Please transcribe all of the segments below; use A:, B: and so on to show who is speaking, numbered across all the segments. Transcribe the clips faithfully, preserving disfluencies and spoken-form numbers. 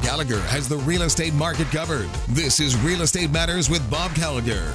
A: Bob Gallagher has the real estate market covered. This is Real Estate Matters with Bob Gallagher.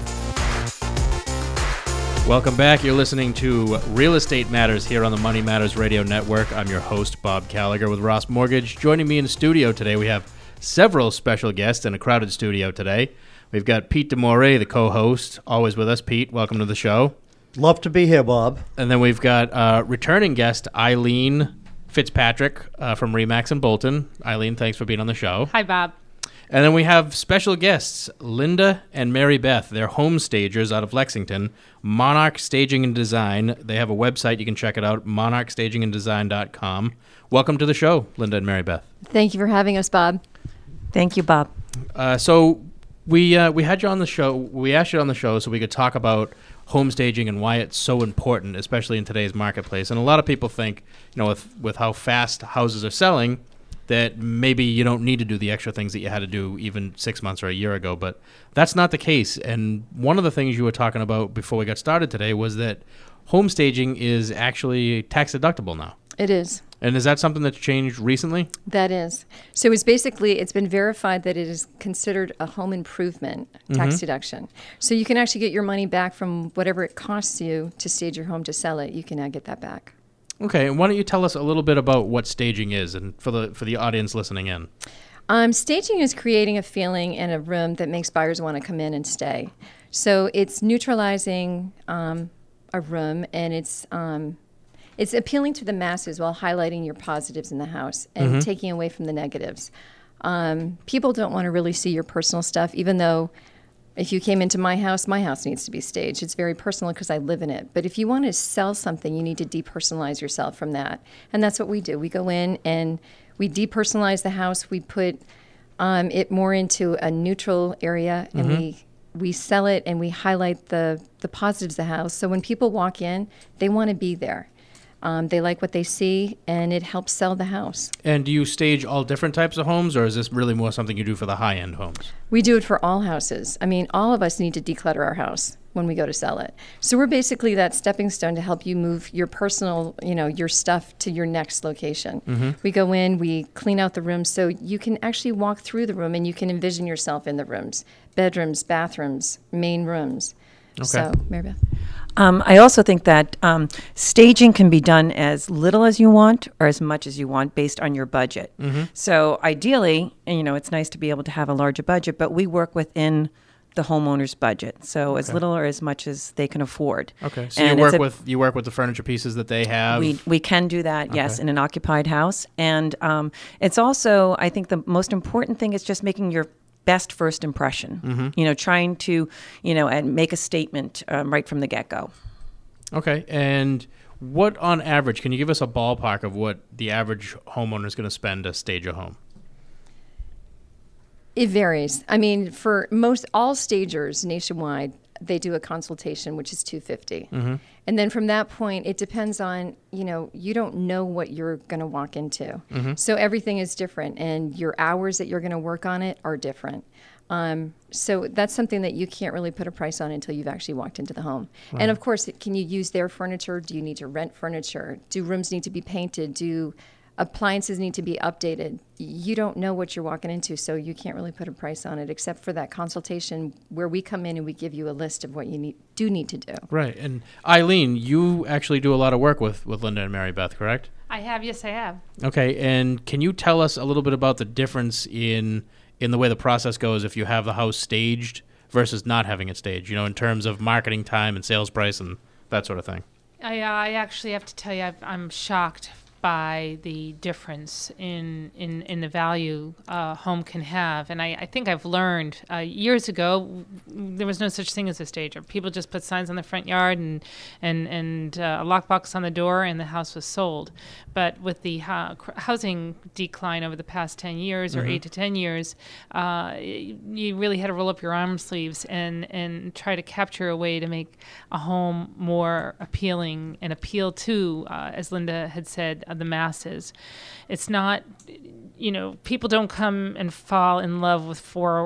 B: Welcome back. You're listening to Real Estate Matters here on the Money Matters Radio Network. I'm your host, Bob Gallagher with Ross Mortgage. Joining me in the studio today, we have several special guests in a crowded studio today. We've got Pete DeMore, the co-host, always with us. Pete, welcome to the show.
C: Love to be here, Bob.
B: And then we've got uh, returning guest Eileen Fitzpatrick uh, from Remax and Bolton. Eileen, thanks for being on the show.
D: Hi, Bob.
B: And then we have special guests, Linda and Mary Beth. They're home stagers out of Lexington, Monarch Staging and Design. They have a website. You can check it out, monarch staging and design dot com. Welcome to the show, Linda and Mary Beth.
E: Thank you for having us, Bob.
F: Thank you, Bob.
B: Uh, so we uh, we had you on the show. We asked you on the show so we could talk about home staging and why it's so important, especially in today's marketplace. And a lot of people think, you know, with, with how fast houses are selling, that maybe you don't need to do the extra things that you had to do even six months or a year ago, but that's not the case. And one of the things you were talking about before we got started today was that home staging is actually tax deductible now.
E: It is.
B: And is that something that's changed recently?
E: That is. So it's basically, it's been verified that it is considered a home improvement tax
B: Mm-hmm.
E: deduction. So you can actually get your money back from whatever it costs you to stage your home to sell it. You can now get that back.
B: Okay, and why don't you tell us a little bit about what staging is, and for the for the audience listening in?
E: Um, staging is creating a feeling in a room that makes buyers want to come in and stay. So it's neutralizing um, a room, and it's um, it's appealing to the masses while highlighting your positives in the house and
B: Mm-hmm.
E: taking away from the negatives. Um, people don't want to really see your personal stuff, even though if you came into my house, my house needs to be staged. It's very personal because I live in it. But if you want to sell something, you need to depersonalize yourself from that. And that's what we do. We go in and we depersonalize the house. We put um, it more into a neutral area, and
B: Mm-hmm.
E: we we sell it and we highlight the, the positives of the house. So when people walk in, they want to be there. Um, they like what they see, and it helps sell the house.
B: And do you stage all different types of homes, or is this really more something you do for the high-end homes?
E: We do it for all houses. I mean, all of us need to declutter our house when we go to sell it. So we're basically that stepping stone to help you move your personal, you know, your stuff to your next location.
B: Mm-hmm.
E: We go in, we clean out the rooms so you can actually walk through the room and you can envision yourself in the rooms, bedrooms, bathrooms, main rooms.
B: Okay.
E: So, Mary Beth.
F: Um, I also think that um, staging can be done as little as you want or as much as you want based on your budget.
B: Mm-hmm.
F: So ideally, and, you know, it's nice to be able to have a larger budget, but we work within the homeowner's budget. So as
B: Okay.
F: little or as much as they can afford.
B: Okay, so
F: And
B: you
F: it's
B: work
F: a-
B: with you work with the furniture pieces that they have.
F: We we can do that, yes,
B: Okay.
F: in an occupied house. And um, it's also, I think the most important thing is just making your best first impression.
B: Mm-hmm.
F: You know, trying to, you know, and make a statement um, right from the get-go.
B: Okay, and what on average, can you give us a ballpark of what the average homeowner is going to spend to stage a home?
E: It varies. I mean, for most all stagers nationwide, they do a consultation, which is two hundred fifty dollars.
B: Mm-hmm.
E: And then from that point, it depends on, you know, you don't know what you're going to walk into.
B: Mm-hmm.
E: So everything is different, and your hours that you're going to work on it are different. Um, so that's something that you can't really put a price on until you've actually walked into the home.
B: Right.
E: And of course, can you use their furniture? Do you need to rent furniture? Do rooms need to be painted? Do appliances need to be updated? You don't know what you're walking into, so you can't really put a price on it except for that consultation where we come in and we give you a list of what you need, do need to do.
B: Right, and Eileen, you actually do a lot of work with, with Linda and Mary Beth, correct?
D: I have, yes, I have.
B: Okay, and can you tell us a little bit about the difference in in the way the process goes if you have the house staged versus not having it staged, you know, in terms of marketing time and sales price and that sort of thing?
D: I, uh, I actually have to tell you, I've, I'm shocked by the difference in in, in the value a home can have. And I, I think I've learned uh, years ago, there was no such thing as a stager. People just put signs on the front yard and and, and uh, a lockbox on the door, and the house was sold. But with the uh, housing decline over the past ten years or
B: Mm-hmm.
D: eight to ten years, uh, you really had to roll up your arm sleeves and, and try to capture a way to make a home more appealing and appeal to, uh, as Linda had said, uh, the masses. It's not, you know, people don't come and fall in love with four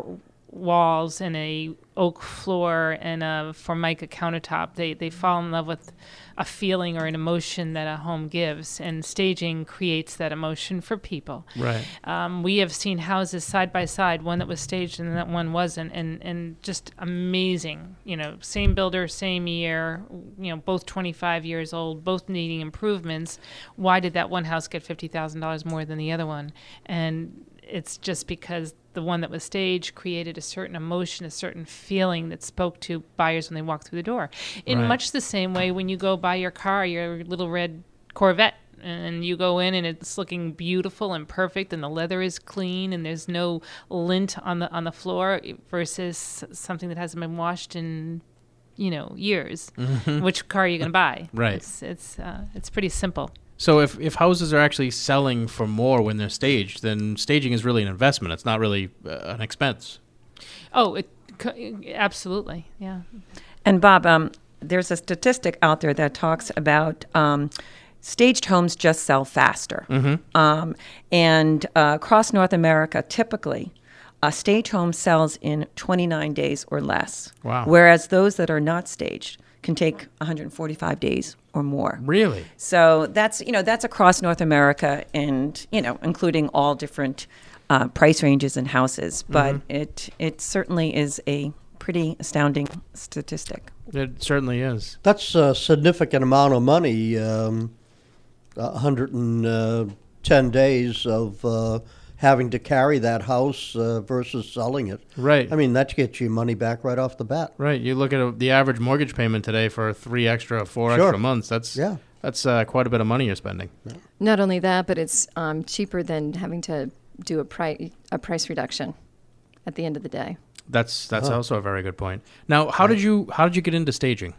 D: walls and a oak floor and a Formica countertop. They they fall in love with a feeling or an emotion that a home gives, and staging creates that emotion for people.
B: Right.
D: Um, we have seen houses side by side, one that was staged and that one wasn't, and, and just amazing. You know, same builder, same year, you know, both twenty-five years old, both needing improvements. Why did that one house get fifty thousand dollars more than the other one? And it's just because the one that was staged created a certain emotion, a certain feeling that spoke to buyers when they walked through the door. In
B: Right.
D: much the same way when you go buy your car, your little red Corvette, and you go in and it's looking beautiful and perfect and the leather is clean and there's no lint on the on the floor versus something that hasn't been washed in, you know, years.
B: Mm-hmm.
D: Which car are you going to buy?
B: Right.
D: It's it's uh, it's pretty simple.
B: So if, if houses are actually selling for more when they're staged, then staging is really an investment. It's not really uh, an expense.
D: Oh, it c- absolutely. Yeah.
F: And Bob, um, there's a statistic out there that talks about um, staged homes just sell faster.
B: Mm-hmm.
F: Um, and uh, across North America, typically, a stage home sells in twenty-nine days or less.
B: Wow.
F: Whereas those that are not staged can take one hundred forty-five days or more.
B: Really?
F: So that's, you know, that's across North America and, you know, including all different uh, price ranges and houses. But
B: Mm-hmm.
F: it it certainly is a pretty astounding statistic.
B: It certainly is.
C: That's a significant amount of money, um, one hundred ten days of uh, having to carry that house uh, versus selling it.
B: Right.
C: I mean, that gets you money back right off the bat.
B: Right. You look at a, the average mortgage payment today for three extra, four
C: Sure.
B: extra months. That's
C: Yeah.
B: that's uh, quite a bit of money you're spending.
E: Not only that, but it's um, cheaper than having to do a price a price reduction at the end of the day.
B: That's that's
C: Uh-huh.
B: also a very good point. Now, how did you how did you get into staging?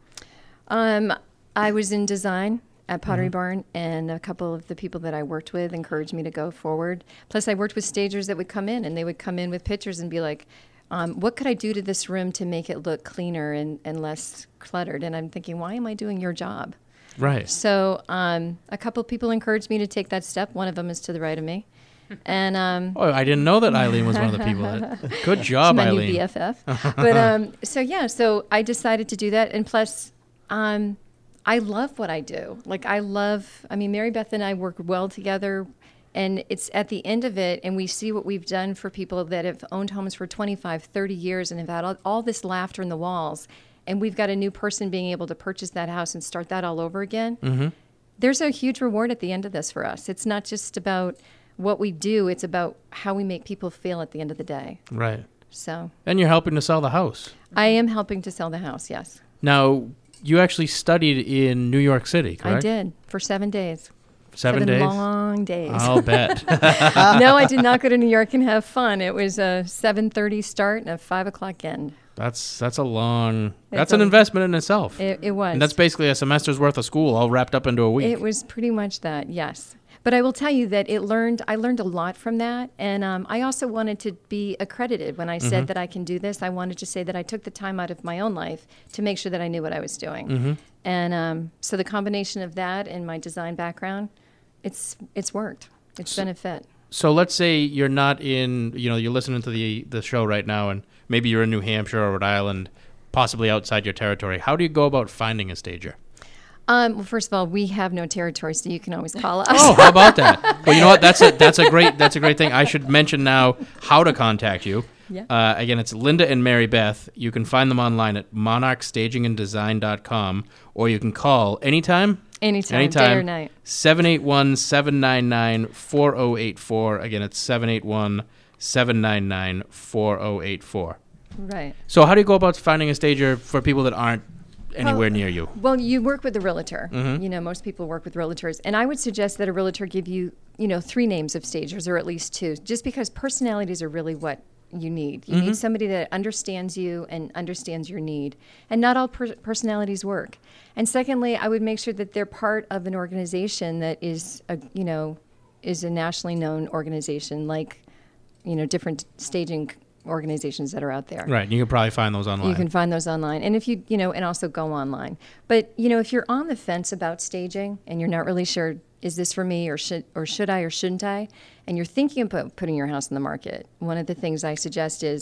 E: Um, I was in design at Pottery
B: Mm-hmm.
E: Barn, and a couple of the people that I worked with encouraged me to go forward. Plus, I worked with stagers that would come in, and they would come in with pictures and be like, um, what could I do to this room to make it look cleaner and, and less cluttered? And I'm thinking, why am I doing your job?
B: Right.
E: So um, a couple of people encouraged me to take that step. One of them is to the right of me. And um,
B: Oh, I didn't know that Eileen was one of the people. That, good job,
E: my
B: Eileen.
E: new B F F. But um, so yeah, so I decided to do that, and plus, um, I love what I do. Like I love. I mean, Mary Beth and I work well together, and it's at the end of it, and we see what we've done for people that have owned homes for twenty-five, thirty years and have had all, all this laughter in the walls, and we've got a new person being able to purchase that house and start that all over again.
B: Mm-hmm.
E: There's a huge reward at the end of this for us. It's not just about what we do; it's about how we make people feel at the end of the day.
B: Right.
E: So.
B: And you're helping to sell the house.
E: I am helping to sell the house, yes.
B: Now, you actually studied in New York City, correct?
E: I did for seven days.
B: Seven, days?
E: long days.
B: I'll bet.
E: No, I did not go to New York and have fun. It was a seven thirty start and a five o'clock end.
B: That's that's a long. That's
E: It's
B: an
E: a-
B: investment in itself.
E: It, it was.
B: And that's basically a semester's worth of school all wrapped up into a week.
E: It was pretty much that, yes. But I will tell you that it learned. I learned a lot from that, and um, I also wanted to be accredited. When I said
B: Mm-hmm.
E: that I can do this, I wanted to say that I took the time out of my own life to make sure that I knew what I was doing.
B: Mm-hmm.
E: And um, so the combination of that and my design background, it's it's worked. It's been a fit.
B: So let's say you're not in, you know, you're listening to the the show right now, and maybe you're in New Hampshire or Rhode Island, possibly outside your territory. How do you go about finding a stager?
E: Um, well, first of all, we have no territory, so you can always call us.
B: Oh, how about that? Well, you know what? That's a that's a great that's a great thing. I should mention now how to contact you.
E: Yeah.
B: Uh, again, it's Linda and Mary Beth. You can find them online at monarch staging and design dot com, or you can call anytime.
E: Anytime,
B: Anytime.
E: day or night.
B: seven eight one, seven nine nine, four oh eight four. Again, it's seven eight one, seven nine nine, four oh eight four.
E: Right.
B: So how do you go about finding a stager for people that aren't anywhere
E: Well,
B: near you?
E: Well, you work with a realtor.
B: Mhm.
E: You know, most people work with realtors. And I would suggest that a realtor give you, you know, three names of stagers, or at least two, just because personalities are really what you need. You need somebody that understands you and understands your need. And not all per- personalities work. And secondly, I would make sure that they're part of an organization that is, a, you know, is a nationally known organization, like, you know, different staging organizations that are out there.
B: Right, you can probably find those online.
E: You can find those online. And if you, you know, and also go online. But, you know, if you're on the fence about staging and you're not really sure, is this for me or should or should I or shouldn't I? And you're thinking about putting your house on the market, one of the things I suggest is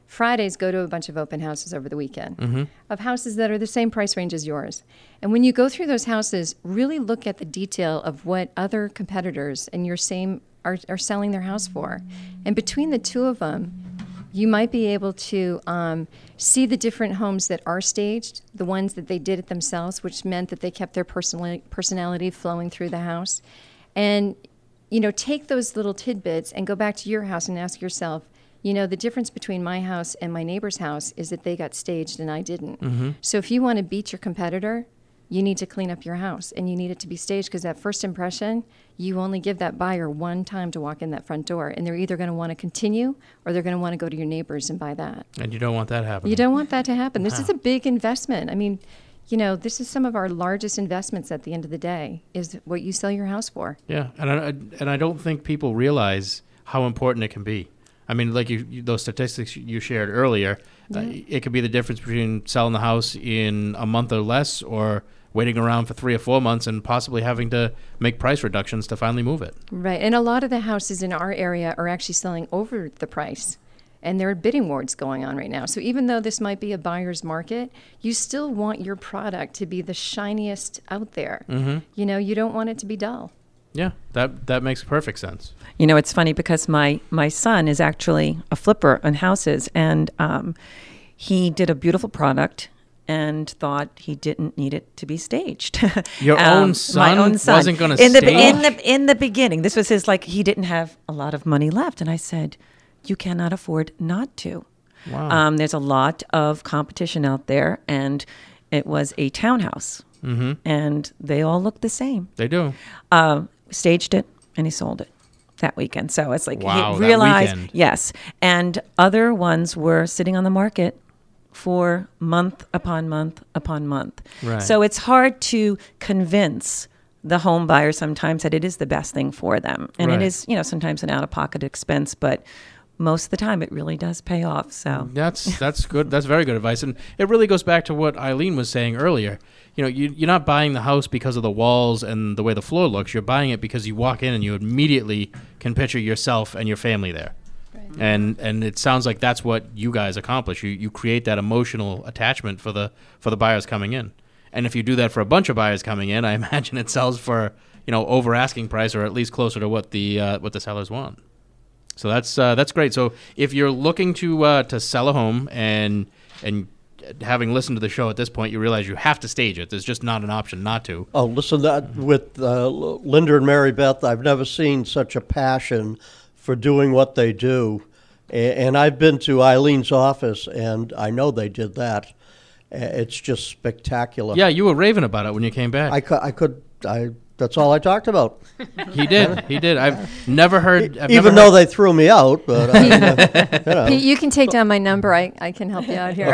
E: Fridays, go to a bunch of open houses over the weekend mm-hmm. of houses that are the same price range as yours. And when you go through those houses, really look at the detail of what other competitors and your same are, are selling their house for. And between the two of them, you might be able to um, see the different homes that are staged, the ones that they did it themselves, which meant that they kept their personali- personality flowing through the house. And, you know, take those little tidbits and go back to your house and ask yourself, you know, the difference between my house and my neighbor's house is that they got staged and I didn't. Mm-hmm. So if you want to beat your competitor, you need to clean up your house and you need it to be staged, because that first impression, you only give that buyer one time to walk in that front door, and they're either going to want to continue or they're going to want to go to your neighbors and buy that.
B: And you don't want that happening.
E: You don't want that to happen. This
B: Wow.
E: is a big investment. I mean, you know, this is some of our largest investments at the end of the day, is what you sell your house for.
B: Yeah, and I, and I don't think people realize how important it can be. I mean, like you, you, those statistics you shared earlier, yeah. uh, it could be the difference between selling the house in a month or less, or waiting around for three or four months and possibly having to make price reductions to finally move it.
E: Right, and a lot of the houses in our area are actually selling over the price, and there are bidding wars going on right now. So even though this might be a buyer's market, you still want your product to be the shiniest out there. Mm-hmm. You know, you don't want it to be dull.
B: Yeah, that that makes perfect sense.
F: You know, it's funny because my, my son is actually a flipper on houses, and um, he did a beautiful product and thought he didn't need it to be staged.
B: Your
F: um,
B: own son,
F: my own son
B: wasn't going to
F: in
B: stage?
F: the in the in the beginning. This was his, like, he didn't have a lot of money left, and I said, you cannot afford not to.
B: Wow.
F: Um, there's a lot of competition out there, and it was a townhouse, mm-hmm. and they all look the same.
B: They do.
F: Uh, staged it, and he sold it that weekend. So it's like
B: wow,
F: he realized,
B: that weekend.
F: Yes. And other ones were sitting on the market for month upon month upon month.
B: Right.
F: So it's hard to convince the home buyer sometimes that it is the best thing for them. And
B: Right.
F: it is, you know, sometimes an out-of-pocket expense, but most of the time it really does pay off. So
B: That's that's good. That's very good advice. And it really goes back to what Eileen was saying earlier. You know, you, you're not buying the house because of the walls and the way the floor looks. You're buying it because you walk in and you immediately can picture yourself and your family there. Right. And and it sounds like that's what you guys accomplish. You you create that emotional attachment for the for the buyers coming in. And if you do that for a bunch of buyers coming in, I imagine it sells for, you know, over asking price, or at least closer to what the uh, what the sellers want. So that's uh, that's great. So if you're looking to uh, to sell a home, and and having listened to the show at this point, you realize you have to stage it. There's just not an option not to.
C: Oh, listen, that with uh, Linda and Mary Beth, I've never seen such a passion for doing what they do. A- and I've been to Eileen's office, and I know they did that. Uh, It's just spectacular.
B: Yeah, you were raving about it when you came back.
C: I could, I could, I. That's all I talked about.
B: He did. He did. I've never heard. I've
C: Even
B: never
C: though
B: heard,
C: they threw me out, but I, uh, you know.
E: Pete, you can take down my number. I, I can help you out here.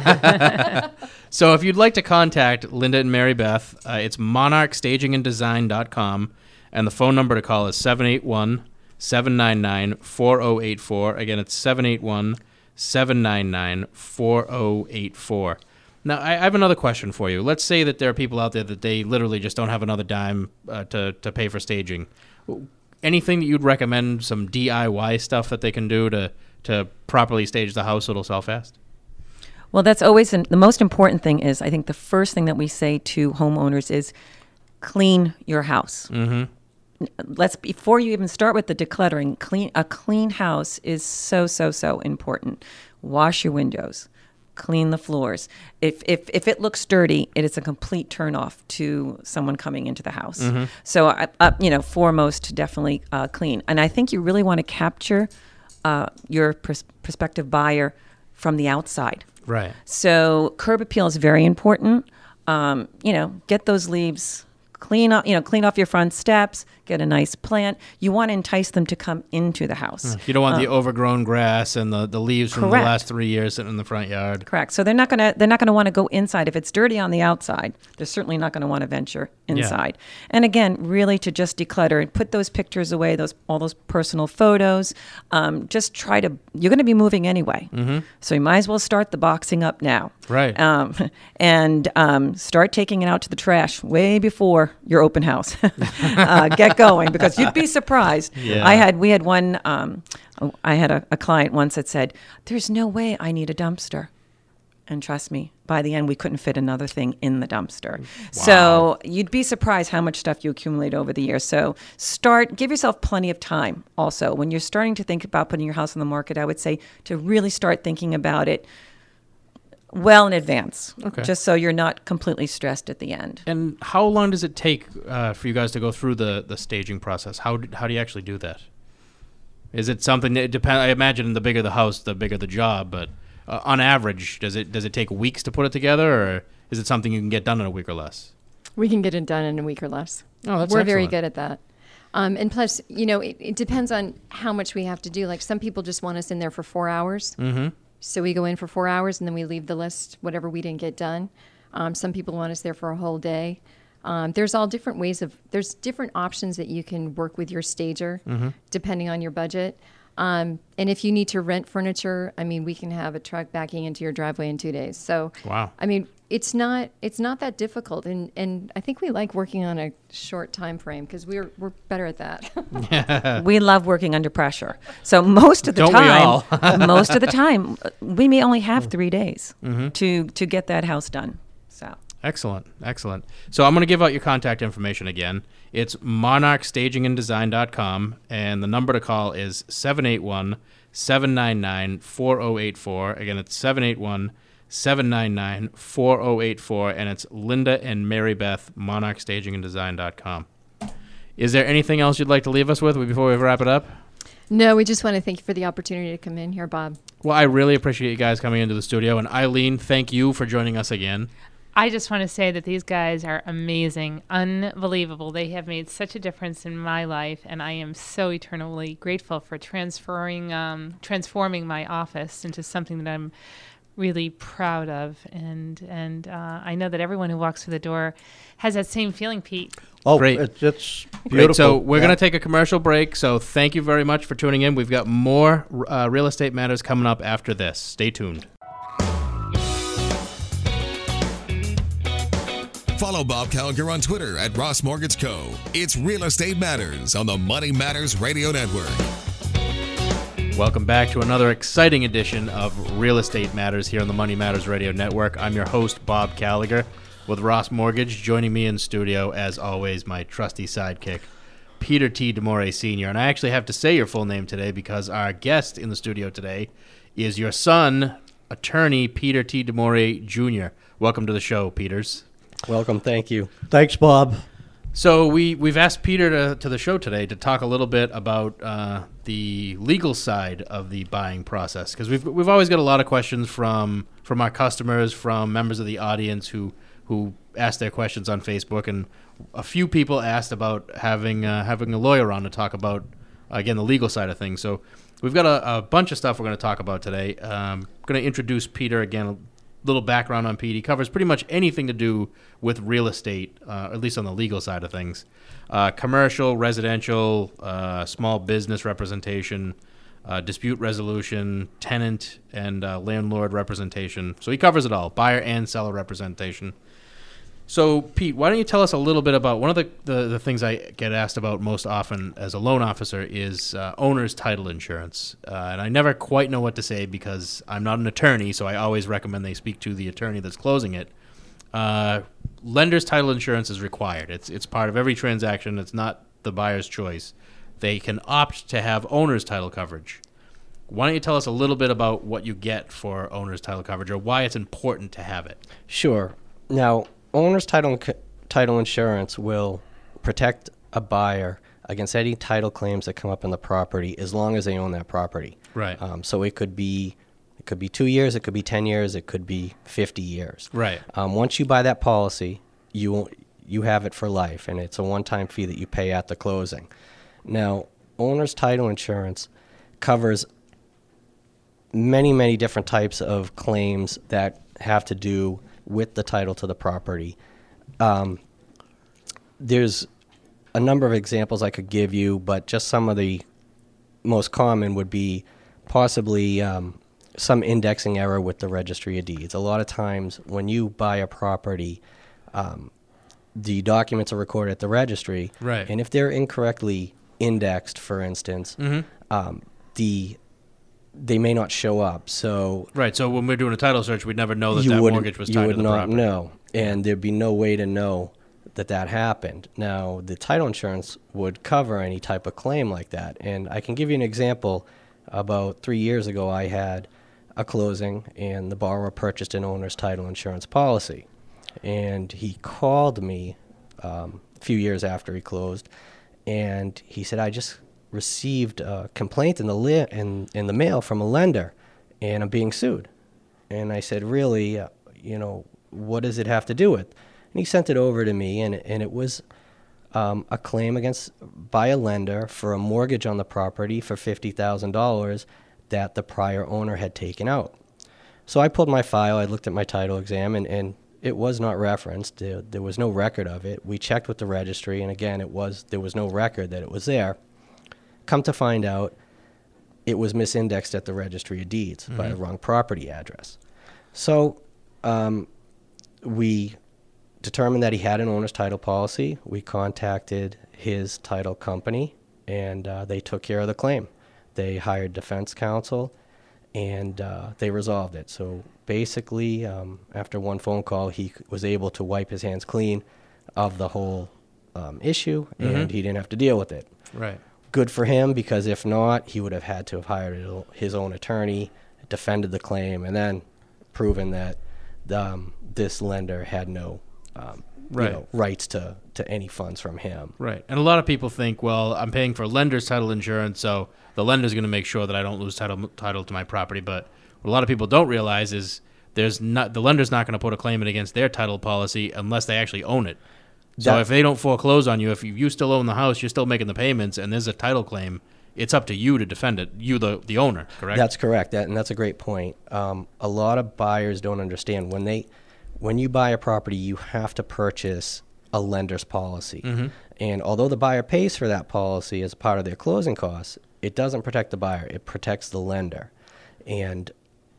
B: So if you'd like to contact Linda and Mary Beth, uh, it's monarch staging and design dot com, and the phone number to call is seven eight one, seven nine nine, four oh eight four. Again, it's seven eight one, seven nine nine, four oh eight four. Now, I I have another question for you. Let's say that there are people out there that they literally just don't have another dime uh, to, to pay for staging. Anything that you'd recommend, some D I Y stuff that they can do to, to properly stage the house so it'll sell fast?
F: Well, that's always an, the most important thing is, I think the first thing that we say to homeowners is clean your house. Mm-hmm. Let's, before you even start with the decluttering, clean a clean house is so, so, so important. Wash your windows. Clean the floors. If if if it looks dirty, it is a complete turnoff to someone coming into the house. Mm-hmm. So, uh, uh, you know, foremost, definitely uh, clean. And I think you really want to capture uh, your pers- prospective buyer from the outside.
B: Right.
F: So, curb appeal is very important. Um, you know, get those leaves clean up. You know, clean off your front steps. Get a nice plant. You want to entice them to come into the house.
B: You don't want
F: um,
B: the overgrown grass and the, the leaves from
F: correct.
B: the last three years sitting in the front yard.
F: Correct. So they're not gonna they're not gonna want to go inside. If it's dirty on the outside, they're certainly not going to want to venture inside. Yeah. And again, really to just declutter and put those pictures away, those all those personal photos. Um, just try to. You're going to be moving anyway, mm-hmm. so you might as well start the boxing up now.
B: Right.
F: Um, and um, start taking it out to the trash way before your your open house. uh, get going, because you'd be surprised.
B: Yeah.
F: I had we had one. Um, I had a, a client once that said, "There's no way I need a dumpster," and trust me, by the end we couldn't fit another thing in the dumpster. Wow. So you'd be surprised how much stuff you accumulate over the years. So start, give yourself plenty of time. Also, when you're starting to think about putting your house on the market, I would say to really start thinking about it well in advance,
B: Okay.
F: just so you're not completely stressed at the end.
B: And how long does it take uh, for you guys to go through the, the staging process? How do, how do you actually do that? Is it something that depend? I imagine the bigger the house, the bigger the job. But uh, on average, does it does it take weeks to put it together, or is it something you can get done in a week or less?
E: We can get it done in a week or less.
B: Oh, that's
E: We're very
B: excellent.
E: good at that. Um, and plus, you know, it, it depends on how much we have to do. Like some people just want us in there for four hours.
B: Mm-hmm.
E: So we go in for four hours and then we leave the list, whatever we didn't get done. Um, some people want us there for a whole day. Um, there's all different ways of, there's different options that you can work with your stager,
B: Mm-hmm.
E: depending on your budget. Um, and if you need to rent furniture, I mean, we can have a truck backing into your driveway in two days. So,
B: Wow.
E: I mean, it's not it's not that difficult, and, and I think we like working on a short time frame because we're we're better at that.
F: We love working under pressure. So most of the
B: Don't we
F: time,
B: all?
F: most of the time, we may only have three days
B: Mm-hmm.
F: to to get that house done. So
B: Excellent, excellent. So I'm going to give out your contact information again. It's monarch staging and design dot com, and the number to call is seven eight one, seven nine nine, four zero eight four. Again, it's seven eight one, seven nine nine, four zero eight four, and it's Linda and Mary Beth, monarch staging and design dot com. Is there anything else you'd like to leave us with before we wrap it up?
E: No, we just want to thank you for the opportunity to come in here, Bob.
B: Well, I really appreciate you guys coming into the studio, and Eileen, thank you for joining us again.
D: I just want to say that these guys are amazing, unbelievable. They have made such a difference in my life, and I am so eternally grateful for transferring, um, transforming my office into something that I'm really proud of. And and uh, I know that everyone who walks through the door has that same feeling, Pete.
C: Oh,
B: Great.
C: It, it's beautiful.
B: Great. So we're
C: Yeah.
B: going to take a commercial break. So thank you very much for tuning in. We've got more uh, Real Estate Matters coming up after this. Stay tuned.
A: Follow Bob Gallagher on Twitter at Ross Mortgage Co. It's Real Estate Matters on the Money Matters Radio Network.
B: Welcome back to another exciting edition of Real Estate Matters here on the Money Matters Radio Network. I'm your host, Bob Gallagher, with Ross Mortgage. Joining me in studio, as always, my trusty sidekick, Peter T. DeMore Senior And I actually have to say your full name today because our guest in the studio today is your son, attorney Peter T. DeMore Junior Welcome to the show, Peters.
G: Welcome, thank you.
C: Thanks, Bob.
B: So we, we've asked Peter to, to the show today to talk a little bit about uh, the legal side of the buying process, because we've we've always got a lot of questions from from our customers, from members of the audience who who ask their questions on Facebook, and a few people asked about having uh, having a lawyer on to talk about again the legal side of things. So we've got a, a bunch of stuff we're going to talk about today. Um, going to introduce Peter again. Little background on Pete. He covers pretty much anything to do with real estate, uh, at least on the legal side of things. Uh, commercial, residential, uh, small business representation, uh, dispute resolution, tenant and uh, landlord representation. So he covers it all, buyer and seller representation. So, Pete, why don't you tell us a little bit about one of the, the, the things I get asked about most often as a loan officer is uh, owner's title insurance. Uh, and I never quite know what to say because I'm not an attorney, so I always recommend they speak to the attorney that's closing it. Uh, lender's title insurance is required. It's, it's part of every transaction. It's not the buyer's choice. They can opt to have owner's title coverage. Why don't you tell us a little bit about what you get for owner's title coverage or why it's important to have it?
G: Sure. Now, owner's title title insurance will protect a buyer against any title claims that come up in the property as long as they own that property.
B: Right.
G: Um, so it could be it could be two years, it could be ten years, it could be fifty years.
B: Right.
G: Um, once you buy that policy, you you have it for life, and it's a one-time fee that you pay at the closing. Now, owner's title insurance covers many, many different types of claims that have to do with the title to the property. Um, there's a number of examples I could give you, but just some of the most common would be possibly um, some indexing error with the registry of deeds. A lot of times when you buy a property, um, the documents are recorded at the registry.
B: Right.
G: And if they're incorrectly indexed, for instance,
B: Mm-hmm.
G: um, the they may not show up. So
B: Right. So when we're doing a title search, we'd never know that
G: you
B: that
G: wouldn't-
B: mortgage was
G: you
B: tied
G: would
B: to the
G: not
B: property.
G: know, and there'd be no way to know that that happened. Now, the title insurance would cover any type of claim like that. And I can give you an example. About three years ago, I had a closing, and the borrower purchased an owner's title insurance policy. And he called me um, a few years after he closed, and he said, I just received a complaint in the li- in, in the mail from a lender, and I'm being sued. And I said, really, uh, you know, what does it have to do with? And he sent it over to me, and, and it was um, a claim against by a lender for a mortgage on the property for fifty thousand dollars that the prior owner had taken out. So I pulled my file, I looked at my title exam, and, and it was not referenced. There, there was no record of it. We checked with the registry, and again, it was there was no record that it was there. Come to find out, it was misindexed at the registry of deeds mm-hmm. by the wrong property address. So um, we determined that he had an owner's title policy. We contacted his title company, and uh, they took care of the claim. They hired defense counsel, and uh, they resolved it. So basically, um, after one phone call, he was able to wipe his hands clean of the whole um, issue, mm-hmm. and he didn't have to deal with it.
B: Right.
G: Good for him, because if not, he would have had to have hired his own attorney, defended the claim, and then proven that um, this lender had no um,
B: right.
G: you know, rights to, to any funds from him.
B: Right. And a lot of people think, well, I'm paying for lender's title insurance, so the lender's going to make sure that I don't lose title title to my property. But what a lot of people don't realize is there's not the lender's not going to put a claim in against their title policy unless they actually own it. So that, if they don't foreclose on you, if you, you still own the house, you're still making the payments, and there's a title claim, it's up to you to defend it, you the the owner, correct?
G: That's correct, that, and that's a great point. Um, a lot of buyers don't understand. When they, when you buy a property, you have to purchase a lender's policy.
B: Mm-hmm.
G: And although the buyer pays for that policy as part of their closing costs, it doesn't protect the buyer. It protects the lender. And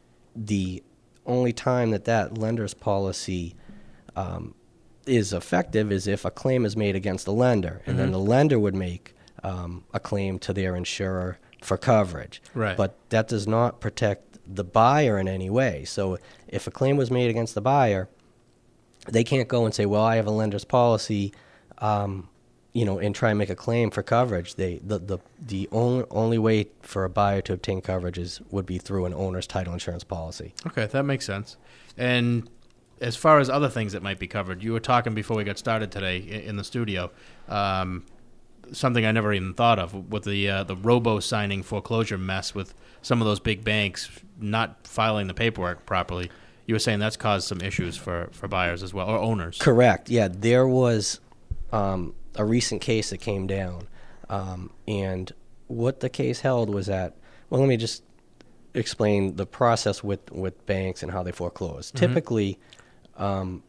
G: the only time that that lender's policy um, is effective is if a claim is made against the lender, and mm-hmm. then the lender would make um, a claim to their insurer for coverage.
B: Right.
G: But that does not protect the buyer in any way. So if a claim was made against the buyer, they can't go and say, well, I have a lender's policy, um, you know, and try and make a claim for coverage. They the the, the only, only way for a buyer to obtain coverage is, would be through an owner's title insurance policy.
B: Okay, that makes sense. And as far as other things that might be covered, you were talking before we got started today in the studio, um, something I never even thought of with the uh, the robo-signing foreclosure mess with some of those big banks not filing the paperwork properly. You were saying that's caused some issues for, for buyers as well, or owners.
G: Correct. Yeah, there was um, a recent case that came down, um, and what the case held was that, well, let me just explain the process with, with banks and how they foreclose. Mm-hmm. Typically, um,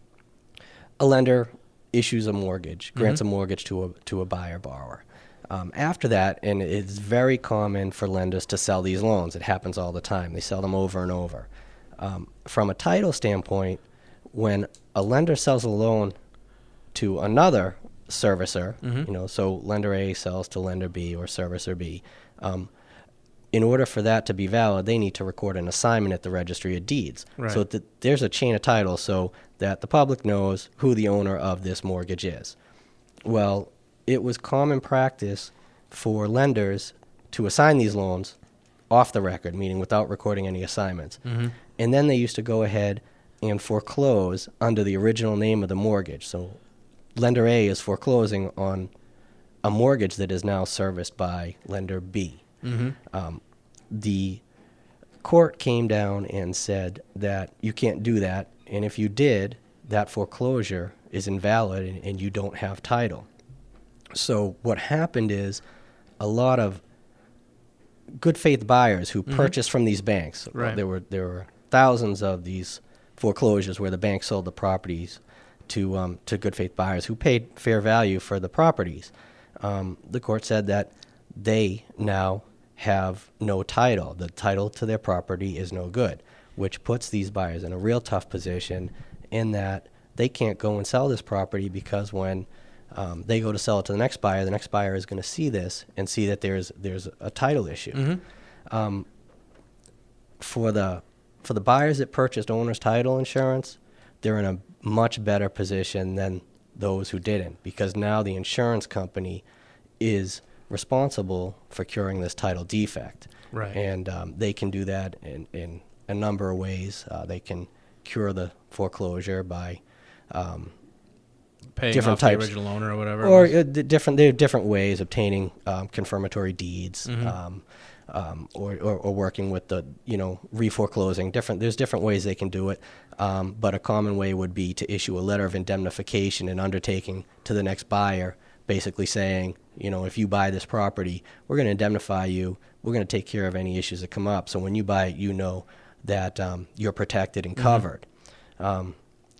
G: a lender issues a mortgage, grants mm-hmm. a mortgage to a to a buyer borrower. Um, after that, and it's very common for lenders to sell these loans. It happens all the time. They sell them over and over. Um, from a title standpoint, when a lender sells a loan to another servicer, mm-hmm. you know, so lender A sells to lender B or servicer B, um, in order for that to be valid, they need to record an assignment at the registry of deeds.
B: Right.
G: So th- there's a chain of title so that the public knows who the owner of this mortgage is. Well, it was common practice for lenders to assign these loans off the record, meaning without recording any assignments. Mm-hmm. And then they used to go ahead and foreclose under the original name of the mortgage. So lender A is foreclosing on a mortgage that is now serviced by lender B. Mm-hmm. Um, the court came down and said that you can't do that, and if you did, that foreclosure is invalid and, and you don't have title. So what happened is a lot of good faith buyers who mm-hmm. purchased from these banks,
B: right.
G: there were there were thousands of these foreclosures where the bank sold the properties to um, to good faith buyers who paid fair value for the properties. Um, the court said that they now have no title. The title to their property is no good, which puts these buyers in a real tough position in that they can't go and sell this property because when um, they go to sell it to the next buyer, the next buyer is going to see this and see that there's there's a title issue.
B: Mm-hmm.
G: Um, for the for the buyers that purchased owner's title insurance, they're in a much better position than those who didn't, because now the insurance company is responsible for curing this title defect.
B: Right.
G: And um, they can do that in, in a number of ways. Uh, they can cure the foreclosure by um,
B: Paying
G: different
B: off
G: types,
B: the original owner or whatever. it
G: or
B: was.
G: uh, d- different. There are different ways obtaining um, confirmatory deeds,
B: Mhm.
G: um, um, or, or or working with the you know re-foreclosing. Different. There's different ways they can do it, um, but a common way would be to issue a letter of indemnification and undertaking to the next buyer, basically saying, you know, if you buy this property, we're going to indemnify you. We're going to take care of any issues that come up. So when you buy it, you know that um, you're protected and covered. Mm-hmm. Um,